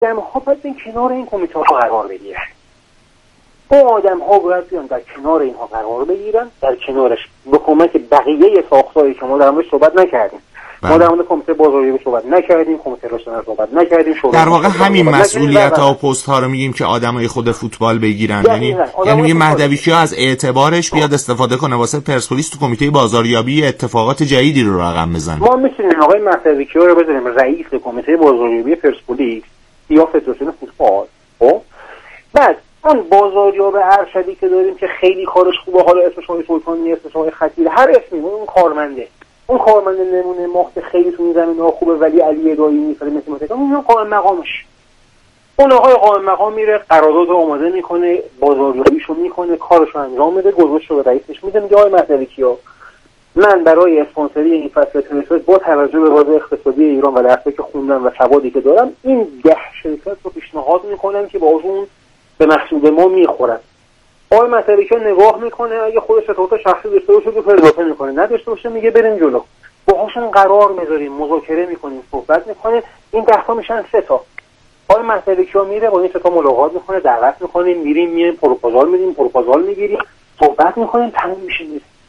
آدم‌ها باید این کنار این کمیته‌ها قرار بگیرن. اون آدم‌ها باید بیان در کنار اینها قرار بگیرن، در کنارش به کمک بقیه ساختاری که ما در موردش صحبت نکردیم. ما در مورد کمیته بازاریابی صحبت نکردیم، کمیته رسانه صحبت نکردیم. در واقع همین مسئولیت‌ها و پست‌ها رو میگیم که آدمای خود فوتبال بگیرن. یعنی مهدوی‌کیا از اعتبارش بیاد استفاده کنه واسه پرسپولیس تو کمیته بازاریابی اتفاقات جدیدی رو رقم بزنه. ما می‌تونیم آقای مهدوی‌کیا رو بذاریم رئیس کمیته بازاریابی پرسپولیس یا فدراسیون فوتبال. خب بعد اون بازاریاب ارشدی که داریم که خیلی کارش خوبه، حالا اسمش آقای سلطانی، اسمش آقای خطیر، هر اسمی، اون کارمنده نمونه ماخت خیلی تو این زمینه‌ها خوبه ولی علی ادایی می‌خواد مثلا اون قائم مقامش، اون آقای قائم مقام میره قرارداد رو آماده میکنه، بازاریابیشو میکنه، کارشو انجام میده، گزارش رو به رئیسش میده، میگه آقای مهدوی‌کیا من برای اسپانسری این فصل تنیس با توجه به وضع اقتصادی ایران و درسی که خوندم و سوادی که دارم این 10 شرکت رو پیشنهاد میکنم که باشون به مقصود ما میخورن. آقای مهدوی‌کیا نگاه میکنه، اگه خودش اطلاعات شخصی داشته باشه که اضافه میکنه، نداشته باشه میگه بریم جلو. باهاشون قرار میذاریم، مذاکره میکنیم، صحبت میکنیم، این 10 تا میشن 3 تا. آقای مهدوی‌کیا میره با این 3 تا ملاقات میکنه، دعوت میکنیم، میریم پروپوزال میدیم، پروپوزال میگیریم، صحبت میکنیم، تموم میشه.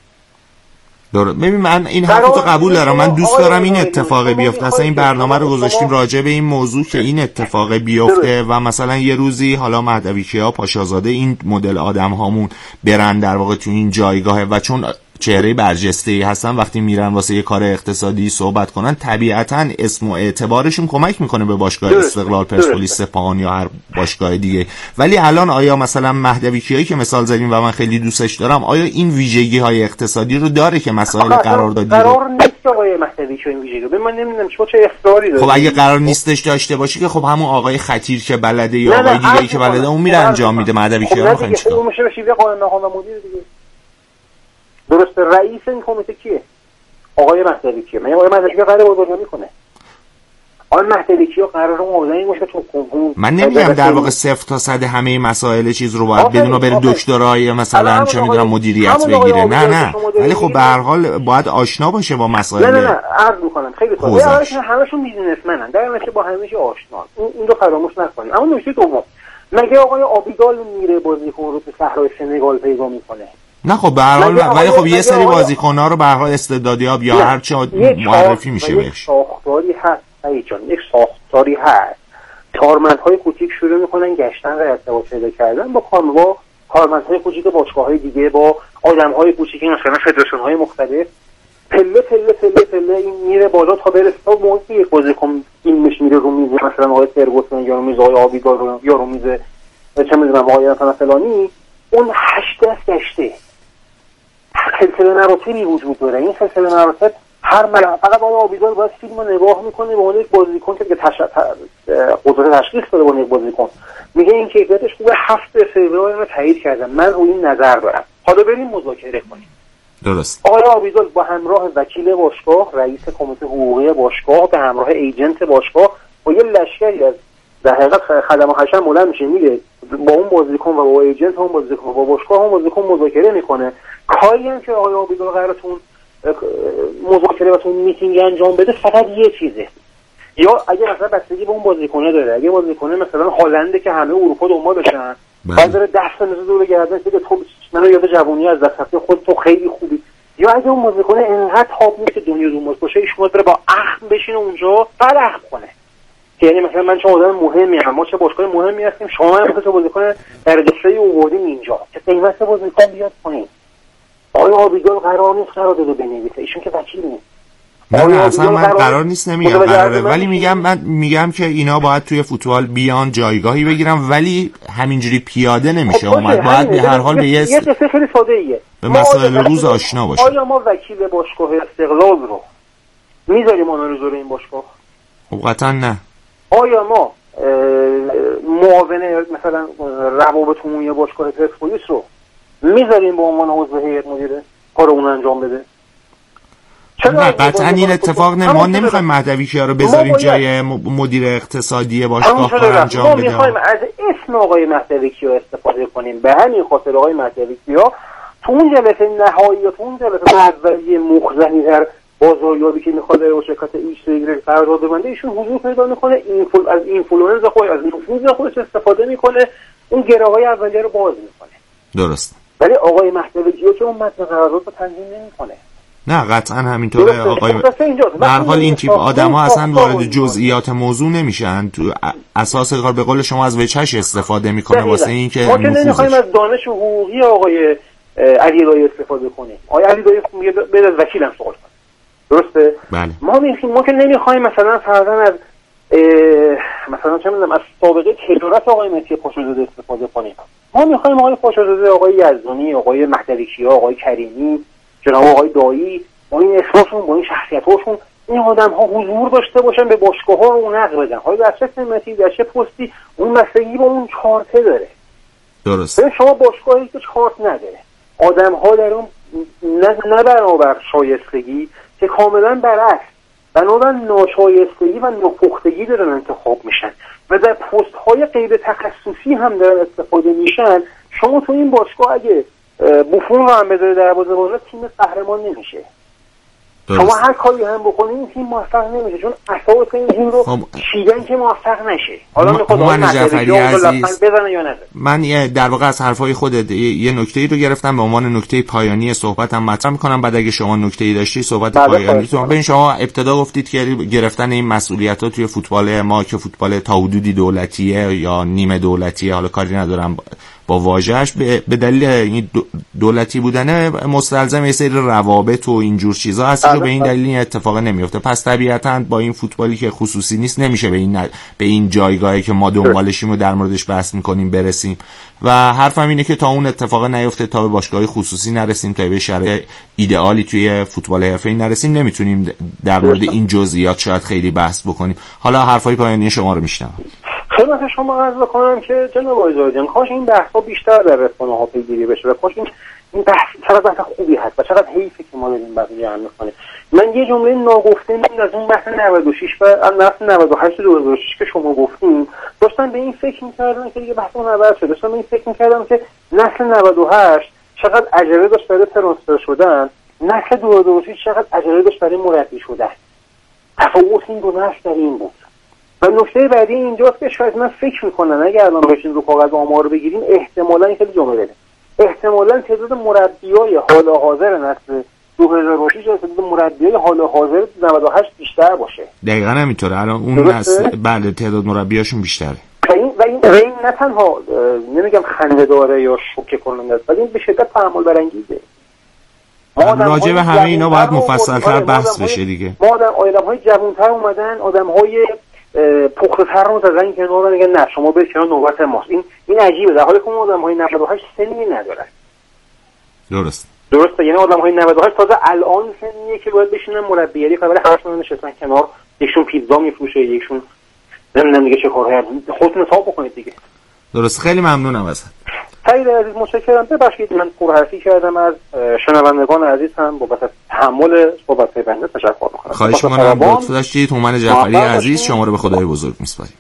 درست. ببین من این حرفتو قبول دارم، من دوست دارم این اتفاق بیفته. اصلا این برنامه رو گذاشتیم راجع به این موضوع که این اتفاق بیفته و مثلا یه روزی حالا مهدوی‌کیا، پاشازاده، این مدل آدم هامون برن در واقع تو این جایگاه و چون چهره برجسته‌ای هستن وقتی میرن واسه یه کار اقتصادی صحبت کنن طبیعتاً اسم و اعتبارشون کمک میکنه به باشگاه استقلال، پرسپولیس، سپاهان یا هر باشگاه دیگه. ولی الان آیا مثلا مهدوی‌کیایی که مثال زدیم و من خیلی دوستش دارم، آیا این ویژگی‌های اقتصادی رو داره که مسائل قراردادی قرار نیست آقای مهدوی‌کیا این ویژگی من نمیدونم چه اختیاری داره. خب اگه قرار نیستش داشته باشه که خب همون آقای خطیر که بلده یا آقای دیگه‌ای که بلده اون میره انجام میده. مهدوی‌کیا میخواد چیکار؟ اون میشه شیوه قائم مقام و مدیر دیگه. درست. رئیس این کمیته کیه؟ آقای مهدوی‌کیا. من آقای مهدوی‌کیا قراره بازاریابی کنه. آقای مهدوی‌کیا قراره موضوعی باشه تو کنکور. من نمیگم در واقع 0 تا 100 همه مسائل چیز رو باید بدون بره دکترای مثلا چه میدونم مدیریت بگیره. نه ولی خب به هر حال باید آشنا باشه با مسائل. نه عرض می‌کنم خیلی ساده. همشون بیزینسمنن. در نتیجه با همه چی آشنا. این رو فراموش نکنید. اما نکته دوم، مگه آقای آبیدال میره بازیکن رو تو صحرای سنگال پیدا میکنه؟ نه خب به هر حال ولی خب یه سری بازیکن‌ها رو به هر حال استعدادیاب یا هر چه معرفی میشه بهش. ساختاری هست یک ساختاری هست. کارمندهای کوچیک شروع میکنن گشتن و ارتباط پیدا کردن با کارمندهای کوچیک باشگاه‌های دیگه، با آدم‌های کوچیک مثلا فدراسیون‌های مختلف، پله این میره بالا تا برسه تا موقعی یک بازیکن این میره رو میز مثلا آقای فرگوسن یا رو میز آقای آبیدال یا رو میز چه میدونم آقای مثلا فلانی، اون 8 دست گشته. سلسله مراتبی وجود داره. این سلسله مراتب فقط آقای آبیدال باید فیلم رو نگاه میکنه به عنوان یک بازیکن که قدرت تشخیص داره به عنوان یک بازیکن، میگه این کیفیتش خوبه، 7 فوریه رو تایید کردم، من روی این نظر دارم، حالا بریم مذاکره کنیم. درست. آقای آبیدال با همراه وکیل باشگاه، رئیس کمیته حقوقی باشگاه، به همراه ایجنت باشگاه با یه لشکری از در حقیقت خدم و حشم بلند میشه، میگه با اون بازیکن و با ایجنت اون بازیکن و با باشگاه اون بازیکن مذاکره میکنه. کاری هم که آقای آبیدال قرارتون مذاکره و تون میتینگ انجام بده فقط یه چیزه، یا اگه مثلا بستگی به اون بازیکنه داره، اگه بازیکنه مثلا هالنده که همه اروپا دنبالشن، بعد داره 10 سال دور گردن میگه تو منو یاد جوونی از دست رفته خود تو خیلی خوبی، یا اگه اون بازیکنه انقدر تاپ نیست که دنیا دنبالش باشه، ایشون بره با اخم بشینه اونجا بعد اخم کنه. یعنی مثلا من چه آدم مهمی ام، ما چه باشگاه مهمی هستیم، شما من مثلا بازیکن درجه 3 آوردیم اینجا که قیمت بازیکن بیاد پایین. آقای آبیدال قرار نیست قرارداد بنویسه، ایشون که وکیل نیست. نه اصلا من قرار نیست نمیگم قراره، ولی من میگم که اینا باید توی فوتبال بیان جایگاهی بگیرن، ولی همینجوری پیاده نمیشه اومد، باید به هر حال به یه قصه خیلی ساده ایه به مسائل روز آشنا باشه. آیا ما وکیل باشگاه استقلال رو میذاریم آنالیز رو این باشگاه؟ خب قطعا نه. آیا ما معاون مثلا روابط عمومی باشگاه پرسپولیس رو میذاریم به عنوان عضو هیئت مدیره کار اون انجام بده؟ نه قطعا این اتفاق ما نمیخوایم مهدوی‌کیا رو بذاریم جای مدیر اقتصادی باشگاه کار انجام بده. ما میخوایم از اسم آقای مهدوی‌کیا استفاده کنیم. به همین خاطر آقای مهدوی‌کیا تو اون جلسه نهایی یا تو اون جلسه اولیه مخزنی در بازاریابی که میخواد با شرکت ایکس قرارداد ببنده، ایشون حضور پیدا میکنه، از اینفلوئنس خود، از نفوذ خودش استفاده میکنه، اون گره‌های اولیه رو باز میکنه. درست. ولی آقای مهدوی‌کیا که اون متن قرارداد رو تنظیم نمیکنه. نه قطعا همینطوره آقای. به هر حال این تیپ آدم‌ها اصلا وارد جزئیات موضوع نمیشن، تو اساس کار به قول شما از وجهش استفاده میکنه واسه اینکه ما که نمیخوایم از دانش حقوقی آقای علیرضایی استفاده کنیم. آقای علیرضایی میگه بعد از وکیلم سوال کنه. درسته؟ بله. ما که نمیخوایم مثلا فرضاً از مثلا چه می‌دونم از سابقه تجارت آقای مهدی پاشازاده استفاده کنیم. ما میخوایم آقای پاشازاده، آقای یزدانی، آقای مهدوی‌کیا، آقای کریمی، جناب آقای دایی، با این اسمشون، با این شخصیت‌هاشون، این آدم‌ها حضور داشته باشن، به باشگاه‌ها رو نقد بدن. حالا در چه سمتی، در چه پستی، اون مسئله با اون چارته داره. درست. شما باشگاهی که چارت نداره، آدم‌ها در اون نه برابر شایستگی که کاملا برعکس بنابراین ناشایستگی و ناپختگی دارن انتخاب میشن و در پست های غیر تخصصی هم دارن استفاده میشن. شما تو این باشگاه اگه بوفون رو هم بذاره دروازه‌بان، تیم قهرمان نمیشه. شما هر کاری هم بکنید این تیم موفق نمیشه، چون اساس این تیم رو چیدن که موفق نشه. حالا میخواد من جعفری عزیز بزنه یا نزنه. من در واقع از حرفای خودت یه نکته‌ای رو گرفتم به عنوان نکته پایانی صحبتم مطرح می‌کنم، بعد اگه شما نکته‌ای داشتی صحبت پایانیتون. ببین شما ابتدا گفتید که گرفتن این مسئولیت‌ها توی فوتبال ما که فوتبال تا حدودی دولتیه یا نیمه دولتیه، حالا کاری ندارم با واژه‌اش، به دلیل این دولتی بودن مستلزم یه سری روابط و اینجور چیزا هست که به این دلیل این اتفاق نمیفته. پس طبیعتاً با این فوتبالی که خصوصی نیست نمیشه به این جایگاهی که ما دنبالشیم و در موردش بحث می‌کنیم برسیم. و حرفم اینه که تا اون اتفاق نیفته، تا به باشگاه خصوصی نرسیم، تا به شرایط ایدئالی توی فوتبال حرفه‌ای نرسیم، نمیتونیم در مورد این جزئیات شاید خیلی بحث بکنیم. حالا حرفای پایانی شما رو میشنوم. خدمت شما عرض بکنم که جناب آقای کاش این بحث‌ها بیشتر در رسانه‌ها پیگیری بشه و کاش این بحث چقدر بحث خوبی هست و چقدر حیفه که ما داریم بقیه جمع می‌کنیم. من یه جمله ناگفته از اون بحث 96 و نسل 98 2006 که شما گفتیم داشتم به این فکر می‌کردم که دیگه بحث اون عوض شد. داشتم به این فکر می‌کردم که نسل 98 چقدر عجله داشت برای ترانسفر شدن، نسل 2006 چقدر عجله داشت برای مربی شدن. تفاوت این دو نسل در این بود. و نکته بعدی اینجاست که شاید من فکر میکنم اگه الان بشین رو کاغذ آمار رو بگیریم، احتمالاً این خیلی جمله بده، احتمالاً تعداد مربیای حال حاضر نسل 2006 از تعداد مربیای حال حاضر 98 بیشتر باشه. دقیقاً همینطوره. الان اون نسل بله تعداد مربیاشون بیشتره. و این نه تنها نمیگم خنده داره یا شوکه کننده است، ولی این به شدت تأمل برانگیزه. راجع به همه اینا باید مفصل‌تر بحث بشه دیگه. ما آدم‌های جوان‌تر اومدن، آدم‌های پخته‌تر رو زدن کنار و میگن نه شما برید کنار، نوبت ماست. این عجیبه، در حالی که اون آدم‌های 98 سنی ندارن. درسته، یعنی آدم‌های 98 تازه الان سنیه که باید بشینن مربیگری کنن، ولی همشون نشستن کنار، یکشون پیتزا میفروشه، یکشون نمیدونم دیگه چه کارهایی. خودتون حساب بکنید دیگه. درست، خیلی ممنونم ازت. سعید عزیز متشکرم. ببخشید من پرحرفی کردم، از شنوندگان عزیز هم بابت تحمل صحبت‌های بنده تشکر می‌کنم. خواهش می‌کنم. لطف داشتید. هومن جعفری عزیز شما رو به خدای بزرگ می‌سپاریم.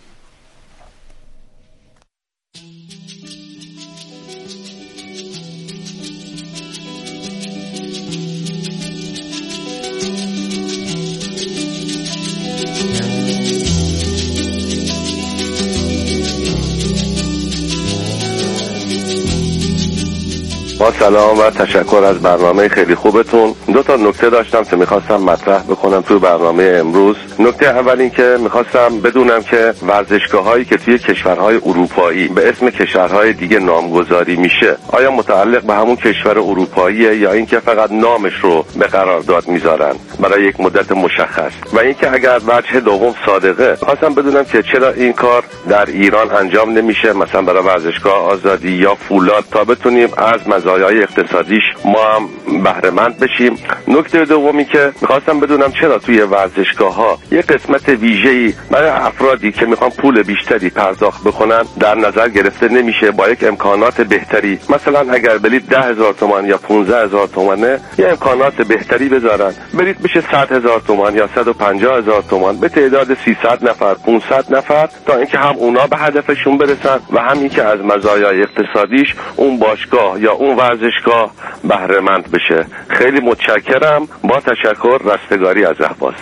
با سلام و تشکر از برنامه خیلی خوبتون. دو تا نکته داشتم که میخواستم مطرح بکنم توی برنامه امروز. نکته اول این که میخواستم بدونم که ورزشگاه‌هایی که توی کشورهای اروپایی به اسم کشورهای دیگه نامگذاری میشه، آیا متعلق به همون کشور اروپاییه یا اینکه فقط نامش رو به قرارداد میذارن برای یک مدت مشخص؟ و اینکه اگر وجه دوم صادقه، خواستم بدونم که چرا این کار در ایران انجام نمیشه، مثلا برای ورزشگاه آزادی یا فولاد، تا بتونیم از مزایای اقتصادیش ما هم بهره مند بشیم. نکته دومی که میخواستم بدونم چرا توی ورزشگاه‌ها یک قسمت ویژه‌ای برای افرادی که میخوان پول بیشتری پرداخت بکنن در نظر گرفته نمیشه، با یک امکانات بهتری، مثلا اگر بلیط 10,000 تومان یا 15,000 تومانه، یه امکانات بهتری بذارن، بلیط بشه 100,000 تومان یا 150,000 تومان به تعداد 300 نفر 500 نفر، تا اینکه هم اونا به هدفشون برسن و هم اینکه از مزایای اقتصادیش اون باشگاه یا اون ورزشگاه بهره مند بشه. خیلی متشکرم. با تشکر. رستگاری از اهواز.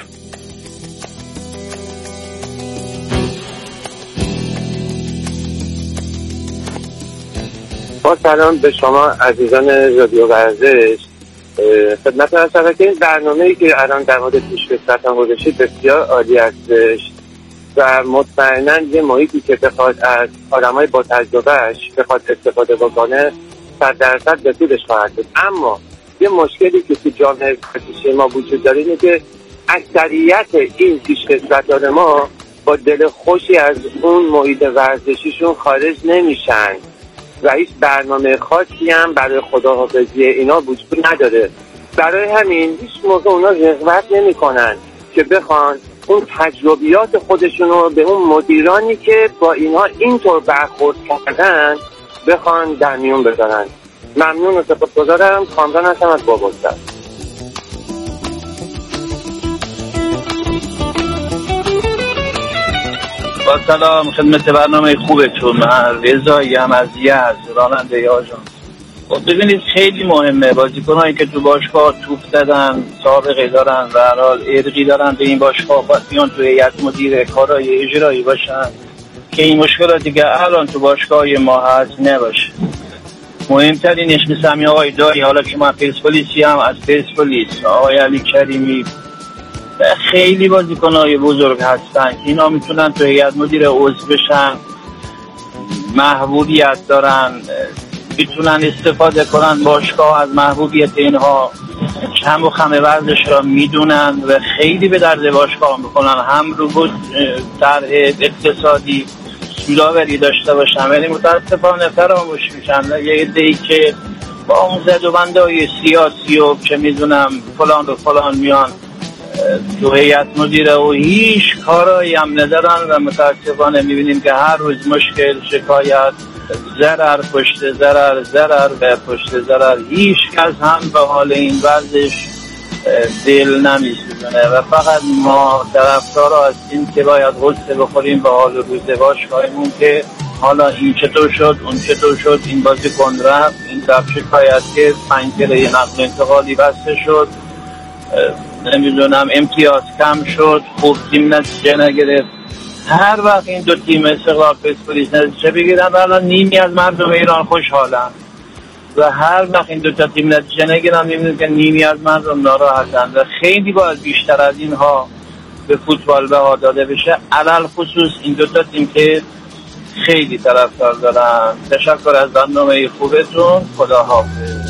با سلام به شما عزیزان رادیو ورزش. خدمت عرض شود که این برنامه‌ای که الان در مورد پیشکسوتان گذاشتید بسیار عالی هستش و مطمئناً یه محیطی که بخواد از آدمای با تجربهش بخواد استفاده بکنه 100% به سودش خواهد بود. اما یه مشکلی که تو جامعه ورزشی ما وجود داره اینه که اکثریت این پیشکسوتان ما با دل خوشی از اون محیط ورزشیشون خارج نمیشن و هیچ برنامه خاصی هم برای خداحافظی اینا وجود نداره. برای همین هیچ موقع اونا رغبت نمی کنن که بخوان اون تجربیات خودشون رو به اون مدیرانی که با اینها اینطور برخورد کردن بخوان در میون بذارن. ممنون و سپاسگزارم. کامران هستم از باباستر. با سلام خدمت برنامه خوبتون. من رضاییم از یزد، راننده آژانس. ببینید خیلی مهمه بازیکنایی که تو باشگاه توپ زدن سابقه دارن و هر حال ارقی دارن به این باشگاه بیان تو هیئت مدیره کارهای اجرایی باشن که این مشکلاتی که الان تو باشگاه ما هست نباشه. مهمترینش مثل همین آقای دایی، حالا که من پرسپولیسی هم از پرسپولیس، آقای علی کریمی، خیلی بازیکن‌های بزرگ هستن که اینا میتونن تو هیئت مدیره عضو بشن، محبوبیت دارن، میتونن استفاده کنن باشگاه از محبوبیت اینها، کم و خم ورزش را میدونن و خیلی به درد باشگاه میکنن، هم رو بود طرح اقتصادی سوداوری داشته باشن، ولی متاسفانه فراموش میشن. یه عده‌ای که با اون زد و بندهای سیاسی و که میدونم فلان و فلان میان تو هیئت مدیره و هیچ کارایی هم ندارن و متاسفانه میبینیم که هر روز مشکل، شکایت، ضرر پشت ضرر، ضرر به پشت ضرر. هیچ کس هم به حال این ورزش دل نمیسوزونه و فقط ما طرفدارا هستیم که باید غصه بخوریم به حال روز باشگاهمون که حالا این چطور شد، اون چطور شد، این بازیکن رفت، این طرف شکایت کرد، 5 کله نقل انتقالی بسته شد، نمیدونم امتیاز کم شد، خوب تیم نتیجه نگرفت. هر وقت این دو تیم استقلال پرسپولیس نتیجه بگیرن الان نیمی از مردم ایران خوشحالن و هر وقت این دو تا تیم نتیجه نگیرن میبینیم که نیمی از مردم ناراحتن و خیلی باید بیشتر از اینها به فوتبال بها داده بشه، علل خصوص این دو تا تیم که خیلی طرفدار دارن. تشکر از برنامه خوبتون. خدا حافظ.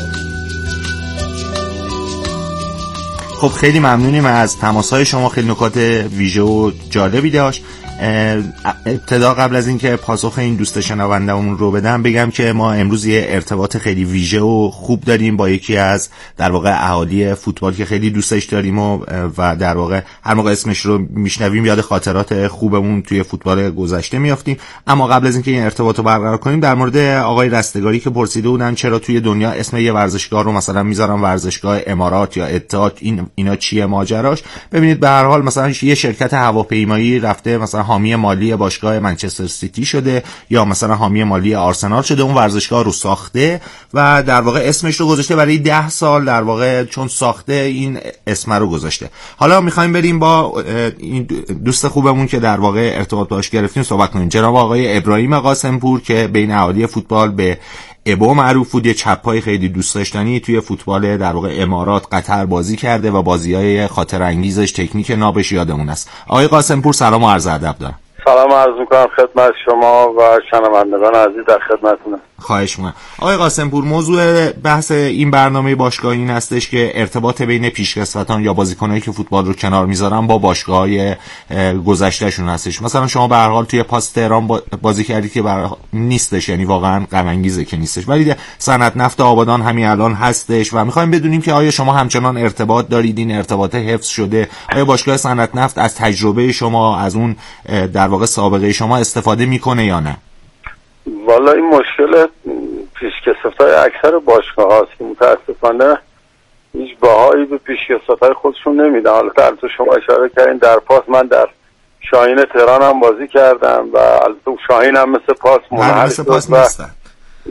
خب خیلی ممنونیم از تماس‌های شما، خیلی نکات ویژه و جالبی داشت. ابتدا قبل از اینکه پاسخ این دوست شنونده‌مون رو بدم بگم که ما امروز یه ارتباط خیلی ویژه و خوب داریم با یکی از در واقع اهالی فوتبال که خیلی دوستش داریم و در واقع هر موقع اسمش رو میشنویم یاد خاطرات خوبمون توی فوتبال گذشته میافتیم. اما قبل از اینکه این ارتباط رو برقرار کنیم در مورد آقای رستگاری که پرسیده بودن چرا توی دنیا اسم یه ورزشگاه رو مثلا میذارن ورزشگاه امارات یا اتحاد، اینا چیه ماجراش؟ ببینید به هر حال مثلا یه شرکت هواپیمایی رفته مثلا حامی مالی باشگاه منچستر سیتی شده یا مثلا حامی مالی آرسنال شده، اون ورزشگاه رو ساخته و در واقع اسمش رو گذاشته برای 10 سال در واقع چون ساخته این اسم رو گذاشته. حالا می‌خوایم بریم با این دوست خوبمون که در واقع ارتباط باهاش گرفتیم صحبت کنیم، جناب آقای ابراهیم قاسمپور که بین اهالی فوتبال به ابو معروف بود، یه چپای خیلی دوست داشتنی توی فوتبال در واقع امارات قطر بازی کرده و بازی‌های خاطر انگیزش تکنیک نابش یادمون است. آقای قاسمپور سلام و عرض ادب دارم. سلام عرض می‌کنم خدمت شما و شنوندگان عزیز در خدمتتونم. خواهش می‌کنم. آقای قاسمپور، موضوع بحث این برنامه باشگاهی این هستش که ارتباط بین پیشکسوتان یا بازیکنایی که فوتبال رو کنار می‌ذارن با باشگاه‌های گذشته‌شون هستش. مثلا شما به هر حال توی پاس تهران بازی کردید که نیستش، یعنی واقعا غم انگیزه که نیستش، ولی صنعت نفت آبادان همین الان هستش و می‌خوایم بدونیم که آیا شما همچنان ارتباط دارید، این ارتباط حفظ شده؟ آیا باشگاه صنعت نفت از تجربه شما، از اون در واقع سابقه شما استفاده میکنه یا نه؟ والا این مشکل پیشکسوت‌های اکثر باشگاه هاست که متاسفانه هیچ بهایی به پیشکسوت‌های خودشون نمیدن. حالا تو شما اشاره کردین در پاس، من در شاهین تهران هم بازی کردم و البته شاهین هم مثل پاس منحل نیستن.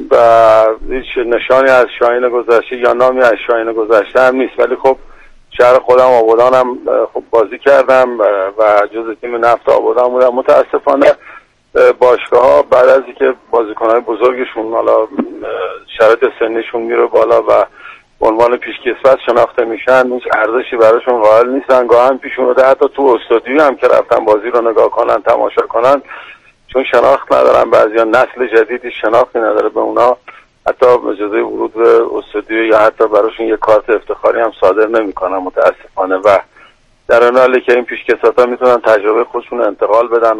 و هیچ نشانی از شاهین گذشته یا نامی از شاهین گذشته هم نیست، ولی خب شهر خودم آبادانم خب بازی کردم و جز تیم نفت آبادان بودم. متاسفانه باشگاه‌ها بعد از اینکه بازیکن‌های بزرگشون حالا شرایط سنیشون میره بالا و به عنوان پیشکسوت شناخته میشن، هیچ ارزشی براشون قائل نیستن. گاهن پیش اومده حتی تو استودیو هم که رفتن بازی رو نگاه کنن، تماشا کنن، چون شناخت ندارن، بعضیا نسل جدیدی شناختی نداره به اونا، حتی اجازه ورود به استودیو یا حتی براشون یه کارت افتخاری هم صادر نمیکنن متاسفانه. و در این حالی که این پیشکسوتا میتونن تجربه خودشون انتقال بدن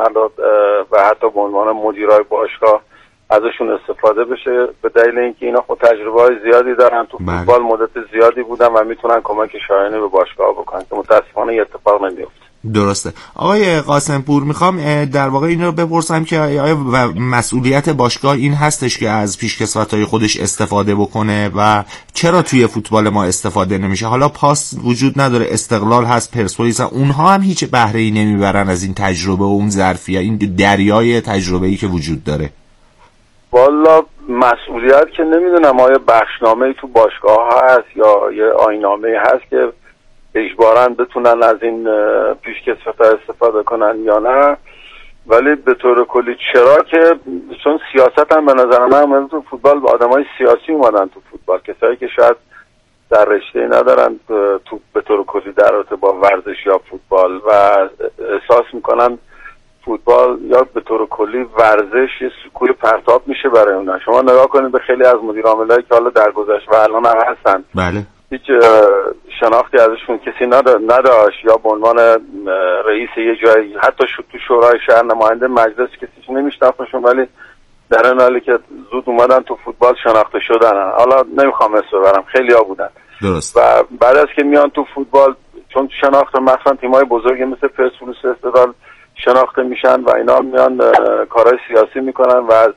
و حتی به عنوان مدیرای باشگاه ازشون استفاده بشه، به دلیل اینکه اینا خود تجربه های زیادی دارن، تو فوتبال مدت زیادی بودن و میتونن کمک شایانه به باشگاه بکنن که متاسفانه یه اتفاق نمیفته. درسته. آقای قاسمپور، میخوام در واقع این رو بپرسم که آیا مسئولیت باشگاه این هستش که از پیشکسوت‌های خودش استفاده بکنه و چرا توی فوتبال ما استفاده نمیشه؟ حالا پاس وجود نداره، استقلال هست، پرسپولیس، اونها هم هیچ بهره‌ای نمیبرن از این تجربه و اون ظرفیت، این دریای تجربه‌ای که وجود داره. والا مسئولیت که نمیدونم آیا بخشنامه‌ای تو باشگاه هست یا یه آیین‌نامه‌ای هست که اجباراً بتونن از این پیشکسوت‌ها استفاده کنن یا نه، ولی به طور کلی چرا که چون سیاست هم به نظر من تو فوتبال با آدمای سیاسی اومدن تو فوتبال، کسایی که شاید در رشته ندارن تو به طور کلی در رابطه با ورزش یا فوتبال و احساس میکنن فوتبال یا به طور کلی ورزش یه سکوی پرتاب میشه برای اونا. شما نگاه کنید به خیلی از مدیر عاملایی که حالا در گذشته و الان هم هستن، بله، هیچ شناختی ازشون کسی نداشت یا به عنوان رئیس یه جایی، حتی تو شورای شهر، نماینده مجلس کسی نمیشناختشون، ولی در این حالی که زود اومدن تو فوتبال شناخته شدن. حالا نمیخوام اسم ببرم، خیلی ها بودن. درست. و بعد از که میان تو فوتبال، چون شناخته مثلا تیمای بزرگی مثل پرسپولیس، استقلال شناخته میشن و اینا میان کارهای سیاسی میکنن و از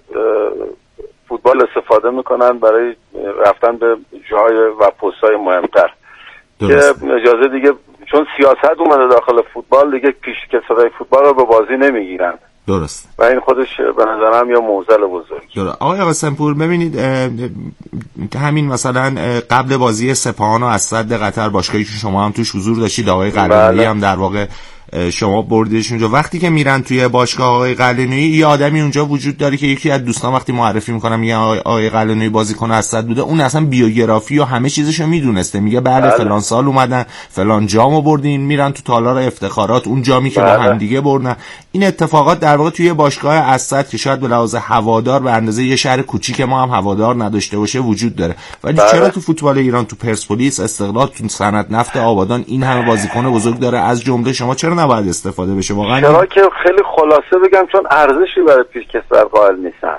فوتبال استفاده میکنن برای رفتن به جای و پست‌های مهمتر. درست. که اجازه دیگه چون سیاست اومده داخل فوتبال، دیگه پیشکسوتای فوتبال رو به بازی نمیگیرن. درست. و این خودش به نظرم یا معضل بزرگی. درست. آقای قاسمپور، ببینید همین مثلا قبل بازی سپاهان و اسد قطر، باشگاهی که شما هم توش حضور داشتید، آقای قلعه‌نویی هم در واقع شما بردیدش اونجا، وقتی که میرن توی باشگاه آقای قلعه‌نویی، یه آدمی اونجا وجود داره که یکی از دوستان وقتی معرفی میکنم میگه آقای قلعه‌نویی بازیکن اسد بوده، اون اصلا بیوگرافی و همه چیزشو میدونسته، میگه بله فلان سال اومدن فلان جامو بردین، میرن تو تالار افتخارات اون جامی که با هم دیگه بردن. این اتفاقات در واقع توی باشگاه اسد که شاید به لحاظ هوادار به اندازه یه شهر کوچیک ما هم هوادار نداشته باشه وجود داره، ولی چرا تو فوتبال ایران، تو پرسپولیس، استقلال، تو صنعت نفت آبادان این همه بازیکن بزرگ داره از جمله شما، چرا نباید استفاده بشه؟ واقعا چرا که خیلی خلاصه بگم چون ارزشی برای پیشکسوت قائل نیستن.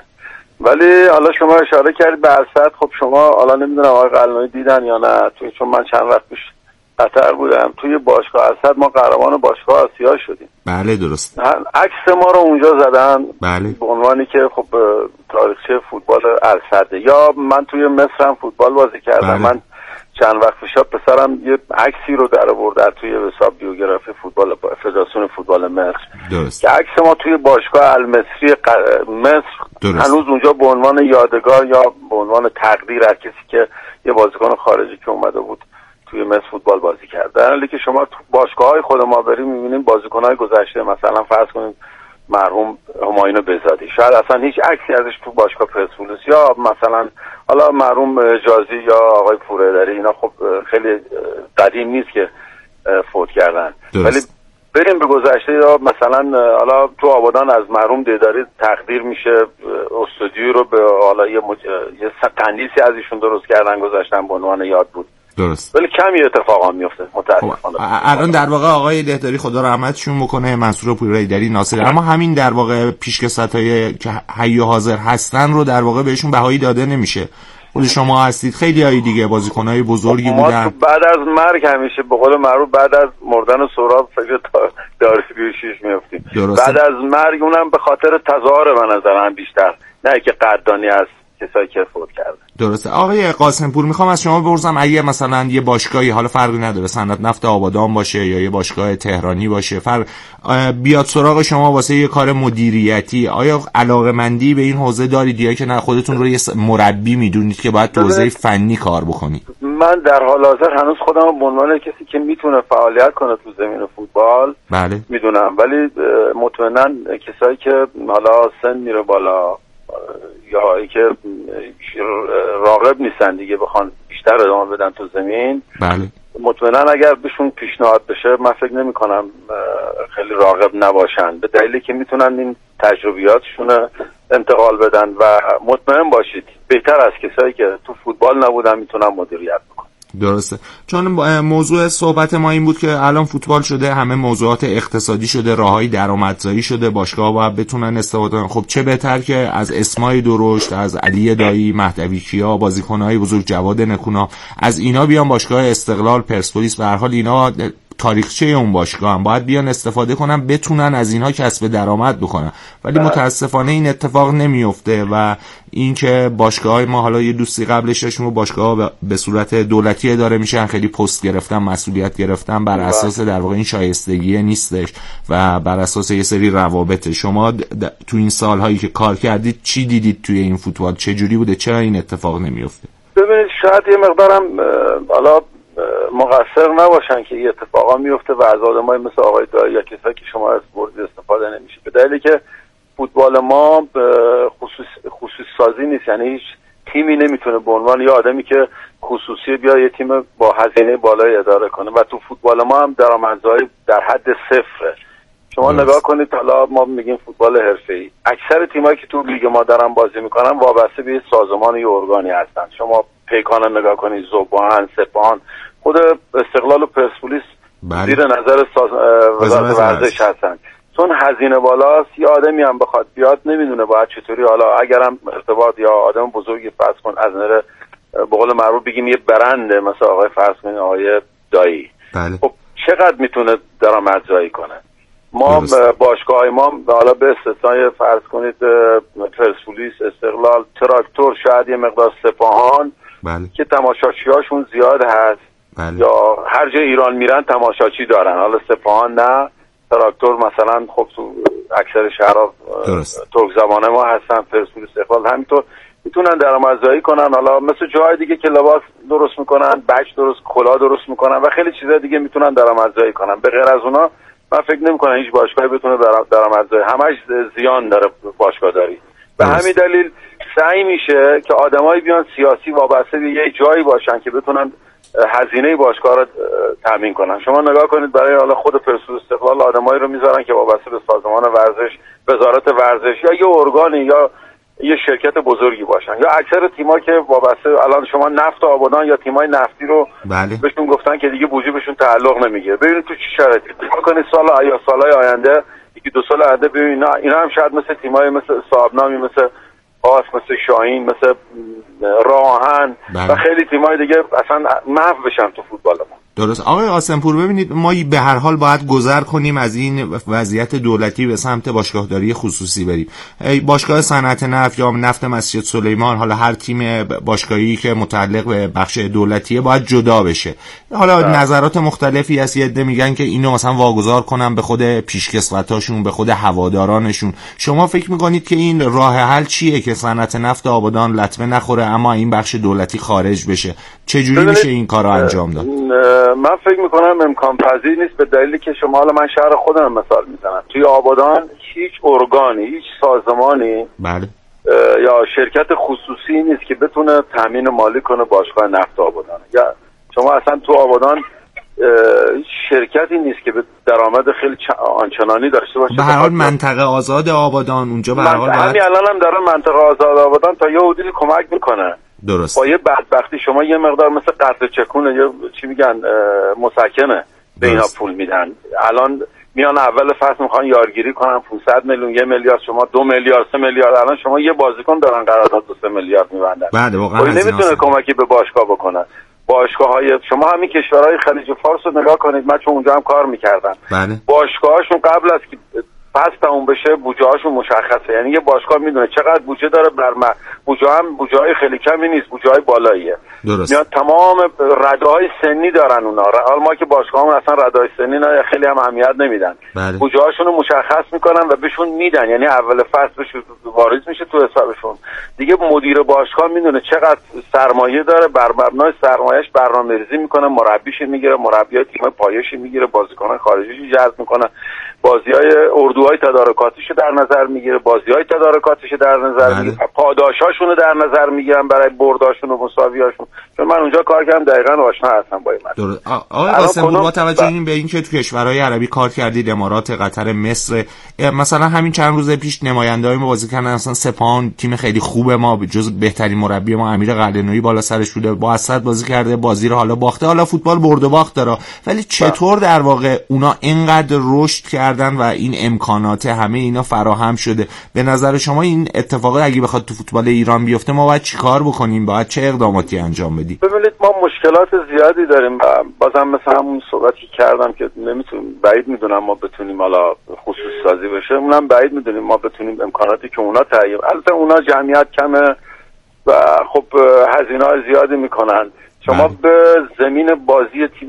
ولی حالا شما اشاره کردید به اسد، خب شما حالا نمیدونم آقای قلعه‌نویی دیدن یا نه، چون من چند وقت پیش قطر بودم، توی باشگاه اسد ما قهرمان باشگاه آسیا شدیم. بله درست. عکس ما رو اونجا زدن، بله، به عنوانی که خب تاریخچه فوتبال اسد. یا من توی مصر هم فوتبال بازی کردم. بله. من چند وقت پیش پسرم یه عکسی رو در آورد توی حساب بیوگرافی فوتبال فدراسیون فوتبال مصر، درست، که عکس ما توی باشگاه المصری مصر درست. هنوز اونجا به عنوان یادگار یا به عنوان تقدیر از کسی که یه بازیکن خارجی که اومده بود توی مصر فوتبال بازی کرد. در حالی که شما تو باشگاه‌های خود ما بریم می‌بینیم بازیکن‌های گذشته، مثلا فرض کنید مرحوم همایون بزادی، شاید اصلا هیچ عکسی ازش تو باشگاه پرسپولیس، یا مثلا حالا مرحوم جازی یا آقای پوریدری، اینا خب خیلی قدیم نیست که فوت کردن. ولی بریم به گذشته، یا مثلا حالا تو آبادان از مرحوم دیداری تقدیر میشه استودیو رو به حالا یه تندیسی از ایشون درست کردن گذاشتن به عنوان یاد بود. درست. ولی کمی اتفاقا میفته متاسفانه. الان در واقع آقای دهداری خدا رحمتشون بکنه، منصور پوریدری، ناصر، اما همین در واقع پیشکسوتایی که حی و حاضر هستن رو در واقع بهشون بهایی داده نمیشه. خود شما هستید، خیلی هایی دیگه بازیکنای بزرگی بودن. ما بعد از مرگ همیشه به قول معروف بعد از مردن سهراب فکر داریوشیش میافتیم. بعد از مرگ اونم به خاطر تظاهر به نظرم بیشتر، نه که قدردانی از کسایی که فوت کردن. درسته. آقای قاسمپور میخوام از شما بپرسم اگه مثلا یه باشگاهی، حالا فرقی نداره صنعت نفت آبادان باشه یا یه باشگاه تهرانی باشه، بیاد سراغ شما واسه یه کار مدیریتی، آیا علاقه‌مندی به این حوزه دارید یا که نه خودتون رو یه مربی میدونید که باید تو حوزه فنی کار بکنید؟ من در حال حاضر هنوز خودم به عنوان کسی که میتونه فعالیت کنه تو زمین فوتبال بله میدونم، ولی مطمئنا کسایی که حالا سن میره بالا یا ای که راغب نیستن دیگه بخوان بیشتر ادامه بدن تو زمین، بله مطمئنا اگر بهشون پیشنهاد بشه من فکر نمی کنم خیلی راغب نباشن، به دلیلی که میتونن این تجربیاتشون انتقال بدن و مطمئن باشید بهتر از کسایی که تو فوتبال نبودن میتونن مدیریت بکنن. درسته. چون موضوع صحبت ما این بود که الان فوتبال شده همه موضوعات اقتصادی شده، راههای درآمدزایی شده، باشگاه‌ها باید بتونن استفاده کنن. خب چه بهتر که از اسمای درشت، از علی دایی، مهدوی کیا، بازیکن‌های بزرگ جواد نکونا، از اینا بیان باشگاه استقلال، پرسپولیس، به هر حال اینا تاریخچه اون باشگاه هم باید بیان استفاده کنن، بتونن از اینها کسب درآمد بکنن. ولی متاسفانه این اتفاق نمیفته و اینکه باشگاه‌های ما، حالا یه دوستی قبلش داشتیم، باشگاه‌ها به صورت دولتی اداره میشن، خیلی پست گرفتن، مسئولیت گرفتن بر اساس در واقع این شایستگی نیستش و بر اساس یه سری روابط. شما تو این سال‌هایی که کار کردید چی دیدید توی این فوتبال؟ چه جوری بوده؟ چرا این اتفاق نمیفته؟ ببینید شاید یه مقدارم حالا مقصر نباشن که این اتفاقا میفته و از آدمای مثل آقای دایی یا کسایی که شما از بردید استفاده نمیشه، به دلیلی که فوتبال ما خصوصی سازی نیست، یعنی هیچ تیمی نمیتونه به عنوان یه آدمی که خصوصی بیا یه تیم با هزینه بالای اداره کنه و تو فوتبال ما هم درآمدزایی در حد صفره. شما نگاه کنید، حالا ما میگیم فوتبال حرفه‌ای، اکثر تیمایی که تو لیگ ما دارن بازی میکنن وابسته به سازمان یا ارگانی هستن. شما پیکان نگاه کنید، ذوبان، سپاهان، خود استقلال و پرسپولیس زیر نظر وزارت ورزش هستن. چون هزینه بالاست، یه آدمی هم بخواد بیاد نمیدونه باید چطوری، حالا اگرم ارتباط یا آدم بزرگی فرض کن از نظر به قول معروف بگیم یه برنده مثل آقای فرض کن آقای دایی، بله. خب چقدر میتونه درآمدزایی کنه؟ ما باشگاه‌های ما حالا به استثنای فرض کنید پرسپولیس، استقلال، تراکتور، شاید یه مقدار سپاهان، بله. که تماشاچی‌هاشون زیاد هست، بله. یا هر جای ایران میرن تماشاچی دارن. حالا سپاهان نه، تراکتور مثلا خب تو اکثر شهرها ترک زبانه ما هستن، پرسپولیس، استقلال همینطور میتونن درآمدزایی کنن. حالا مثل جاهای دیگه که لباس درست میکنن، بچ درست، کلاه درست میکنن و خیلی چیزا دیگه میتونن درآمدزایی کنن. به غیر از اونا من فکر نمی‌کنم هیچ باشگاهی بتونه درآمدزایی، همش زیان داره باشگاه داری. به همین دلیل سعی میشه که آدمایی بیان سیاسی وابسته به یه جایی باشن که بتونن هزینه باشگاه رو تامین کنن. شما نگاه کنید برای حالا خود پرسپولیس، استقلال آدمایی رو میذارن که وابسته به سازمان ورزش، وزارت ورزش یا یه ارگانی یا یه شرکت بزرگی باشن، یا اکثر تیم‌ها که وابسته، الان شما نفت آبادان یا تیم‌های نفتی رو بله. بهشون گفتن که دیگه بودجه بهشون تعلق نمیگیره. ببینید تو چه شرایطی فکر کنید سال‌های آینده، یکی دو سال آینده ببینید اینا هم شاید مثل تیم‌های مثل صاحبنامی، مثل پاس، مثل شاهین، مثل راهن و خیلی تیم‌های دیگه اصلا محو بشن تو فوتبال ما. درست. آقای قاسمپور ببینید ما به هر حال باید گذر کنیم از این وضعیت دولتی به سمت باشگاهداری خصوصی بریم. باشگاه صنعت نفت یا نفت مسجد سلیمان، حالا هر تیم باشگاهی که متعلق به بخش دولتیه باید جدا بشه. حالا نظرات مختلفی هست، یه عده میگن که اینو مثلا واگذار کنن به خود پیشکسوتاشون، به خود هوادارانشون. شما فکر میکنید که این راه حل چیه که صنعت نفت آبادان لطمه نخوره اما این بخش دولتی خارج بشه؟ چه جوری میشه این کارو انجام داد؟ من فکر میکنم امکان پذیر نیست، به دلیلی که شما، حالا من شهر خودم مثال میزنم، توی آبادان هیچ ارگانی، هیچ سازمانی بله. یا شرکت خصوصی نیست که بتونه تامین مالی کنه باشگاه نفت آبادان. یا شما اصلا تو آبادان شرکتی نیست که به درآمد خیلی آنچنانی داشته باشه. به هر حال منطقه آزاد آبادان اونجا به هر حال همین الان هم داره منطقه آزاد آبادان تا یه حدودی کمک میکنه. درست. با یه بدبختی شما یه مقدار مثل قطع چکونه یا چی میگن مسکنه به اینا پول میدن. الان میان اول فصل میخوان یارگیری کنن 500 میلیون، 1 میلیارد، شما 2 میلیارد، 3 میلیارد. الان شما یه بازیکن دارن قرارداد 2 میلیارد میبندن. بله واقعا نمیتونه کمکی به باشگاه بکنه. باشگاه‌های شما همین کشورهای خلیج فارس رو نگاه کنید، من چون اونجا هم کار میکردم. بله. باشگاهاشون قبل از که فصل تموم بشه بودجه هاشون مشخصه. یعنی یه باشگاه میدونه چقدر بودجه داره، بودجه هم بودجه های خیلی کمی نیست، بودجه های بالاییه. درست. تمام رده‌های سنی دارن اونا. حالا ما که باشگاهمون اصلا رده‌های سنی نه، خیلی هم اهمیت نمیدن. بودجه هاشون رو مشخص میکنن و بهشون میدن، یعنی اول فصل بهشون واریز میشه تو حسابشون. دیگه مدیر باشگاه میدونه چقدر سرمایه داره، بر مبنای سرمایه‌اش برنامه‌ریزی میکنه، مربیش میگیره، مربیای تیم پایش میگیره، بازیکنان خارجیش جذب میکنه، بازی‌های اردوهای تدارکاتیشو در نظر میگیره، بازی‌های تدارکاتیشو در نظر میگیره، پاداشاشون رو در نظر میگیرن برای برداشون و مساویاشون. چون من اونجا کار کردم دقیقاً آشنا هستم با این مسئله. آقای قاسم‌پور، با توجه به اینکه تو کشورهای عربی کار کردید، امارات، قطر، مصر، مثلا همین چند روز پیش نماینده‌های ما بازی کردن، مثلا سپاهان تیم خیلی خوب ما، جز بهترین مربی ما امیر قلعه‌نویی بالا سرش بوده، با اسد بازی کرده، بازی رو حالا باخته، حالا فوتبال برد و باخت داره، ولی چطور در واقع اونا اینقدر رشد کردن و این امکانات همه اینا فراهم شده؟ به نظر شما این اتفاق اگه بخواد تو فوتبال ایران بیفته ما باید چیکار بکنیم؟ باید چه اقداماتی انجام بدیم؟ ببینید ما مشکلات زیادی داریم. بازم مثلا همون صحبتی کردم که نمیتونیم، بعید میدونم ما بتونیم حالا خصوص سازی بشه، اونم بعید میدونیم ما بتونیم امکاناتی که اونا تهیه، البته اونا جمعیت کمه و خب هزینه‌های زیادی میکنن. شما به زمین بازی تیم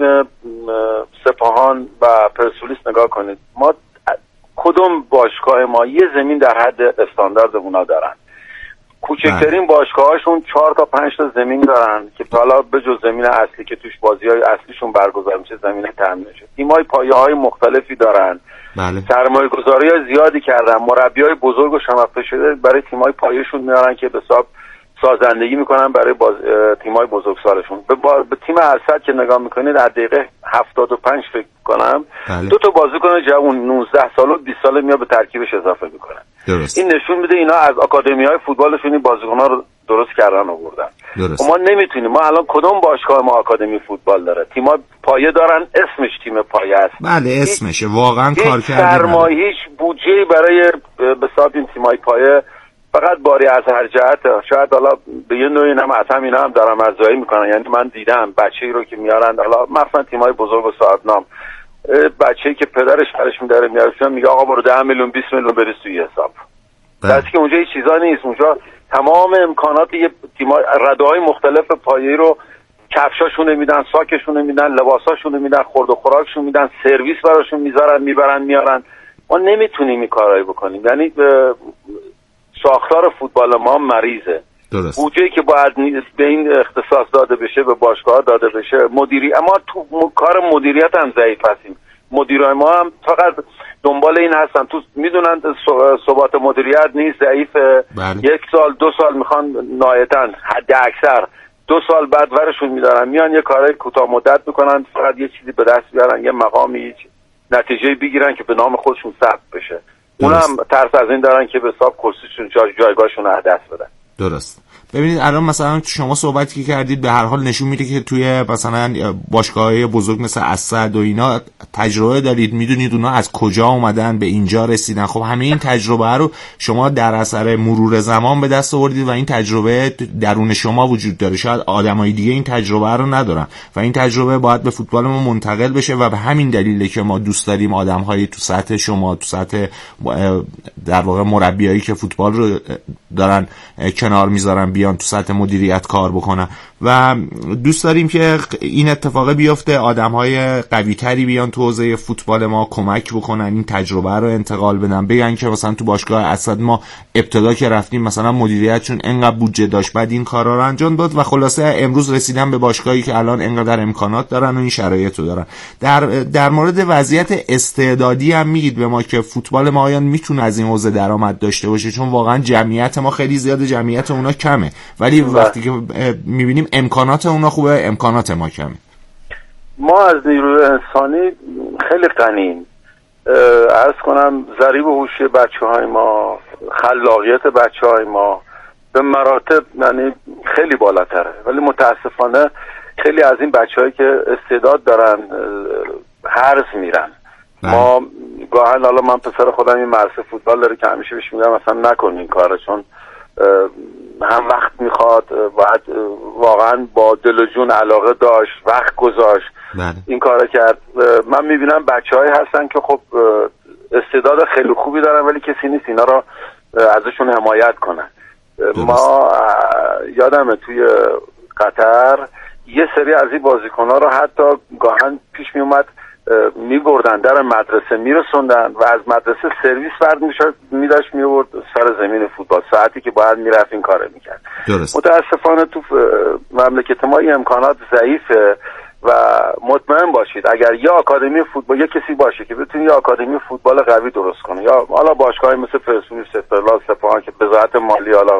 سپاهان و پرسپولیس نگاه کنید، ما کدوم باشگاه ما یه زمین در حد استاندارد اونا دارن؟ کوچکترین باشگاهاشون 4 تا 5 تا زمین دارن که حالا به جز زمین اصلی که توش بازی‌های اصلیشون برگزار میشه زمین تامین شده. تیم‌های پایه‌های مختلفی دارن. بله. سرمایه‌گذاری‌های زیادی کردن. مربیای بزرگ و شناخته شده برای تیم‌های پایه‌شون میارن که به حساب سازندگی میکنن برای تیم‌های بزرگسالشون. به تیم اسد که نگاه میکنید در دقیقه 75 فکر کنم 2 تا بازیکن جوان 19 ساله و 20 ساله میاد به ترکیبش اضافه میکنن. درست. این نشون میده اینا از آکادمی‌های فوتبالشون این بازیکن‌ها رو درست کردن آوردن. ما نمیتونیم، ما الان کدوم باشگاه ما آکادمی فوتبال داره؟ تیم‌ها پایه دارن، اسمش تیم پایه است. بله اسمشه، واقعا کار کردن. سرمایه‌اش بودجه برای به حساب این تیم‌های پایه فقط باری از هر جهت، شاید حالا به یه نوعی هم از اینا هم دارم ارزیابی میکنن. یعنی من دیدم بچه‌ای رو که میارن، حالا مثلا تیم‌های بزرگ و صاحب‌نام، بچه‌ای که پدرش برش می‌داره میاره میگه آقا برو 10 میلیون 20 میلیون بریز توی حساب. درسته که اونجا هیچ چیزا نیست. اونجا تمام امکانات یه تیم‌های رده‌های مختلف پایه‌ای رو کفشاشون میدن، ساکشون میدن، لباساشون میدن، خورد و خوراکشون میدن، سرویس براشون میذارن، میبرن میارن. ما نمیتونیم این کارایی بکنیم. یعنی ساختار فوتبال ما مریضه. بودجه‌ای که باید به این اختصاص داده بشه، به باشگاه داده بشه، اما تو کار مدیریت هم ضعیف هستیم. مدیرای ما هم فقط دنبال این هستن، تو میدونن ثبات مدیریت نیست، ضعیفه. 1 سال 2 سال میخوان نهایتاً حد اکثر 2 سال بعد ورشون میدارن، میان یه کارهای کوتاه مدت میکنن، فقط یه چیزی به دست بیارن، یه مقامی نتیجه بگیرن که به نام خودشون ثبت بشه. اونم ترس از این دارن که به حساب کرسیشون جایگاهشون از دست بدن. درست. ببینید الان مثلا شما صحبتی که کردید به هر حال نشون میده که توی مثلا باشگاه‌های بزرگ مثل اسد و اینا تجربه دارید، میدونید اونا از کجا اومدن به اینجا رسیدن. خب همه این تجربه رو شما در اثر مرور زمان به دست آوردید و این تجربه درون شما وجود داره. شاید آدمای دیگه این تجربه رو ندارن و این تجربه باید به فوتبال ما منتقل بشه و به همین دلیله که ما دوست داریم آدم‌های تو سطح شما، تو سطح در واقع مربیایی که فوتبال رو دارن کنار میذارن بیان تو سطح مدیریت کار بکنن و دوست داریم که این اتفاق بیفته، آدم‌های قوی‌تری بیان تو حوزه فوتبال ما کمک بکنن، این تجربه رو انتقال بدن، بگن که مثلا تو باشگاه اسد ما ابتدا که رفتیم مثلا مدیریتشون انقدر بودجه داشت بعد این کارا رو انجام داد و خلاصه امروز رسیدن به باشگاهی که الان انقدر امکانات دارن و این شرایط رو دارن. در مورد وضعیت استعدادی هم میگید به ما که فوتبال ما آیا میتونه از این حوزه درآمد داشته باشه؟ چون واقعا جمعیت ما خیلی زیاده، جمعیت اونا کمه، ولی وقتی که میبینیم امکانات اونا خوبه امکانات ما کمه. ما از نیروی انسانی خیلی غنیم. عرض کنم ضریب هوشی بچه‌های ما، خلاقیت بچه‌های ما به مراتب یعنی خیلی بالاتره، ولی متاسفانه خیلی از این بچه‌هایی که استعداد دارن هرز میرن. ما گاهن، حالا من پسر خودم این مدرسه فوتبال داره که همیشه بهش میگم مثلا نکن این کارو، چون هم وقت میخواد، باید واقعا با دل و جون علاقه داشت، وقت گذاشت این کارو کرد. من میبینم بچه‌هایی هستن که خب استعداد خیلی خوبی دارن ولی کسی نیست اینا رو ازشون حمایت کنن. ما یادمه توی قطر یه سری از این بازیکن‌ها رو حتی گاهن پیش می اومد می‌بردن در مدرسه میرسوندن و از مدرسه سرویس فرد می‌داشت می‌آورد سر زمین فوتبال ساعتی که باید میرفت این کارو می‌کرد. متأسفانه تو مملکت ما این امکانات ضعیفه و مطمئن باشید اگر یه آکادمی فوتبال یه کسی باشه که بتونه یه آکادمی فوتبال قوی درست کنه یا حالا باشگاهی مثل پرسپولیس، استقلال، سپاهان که بضاعت مالی حالا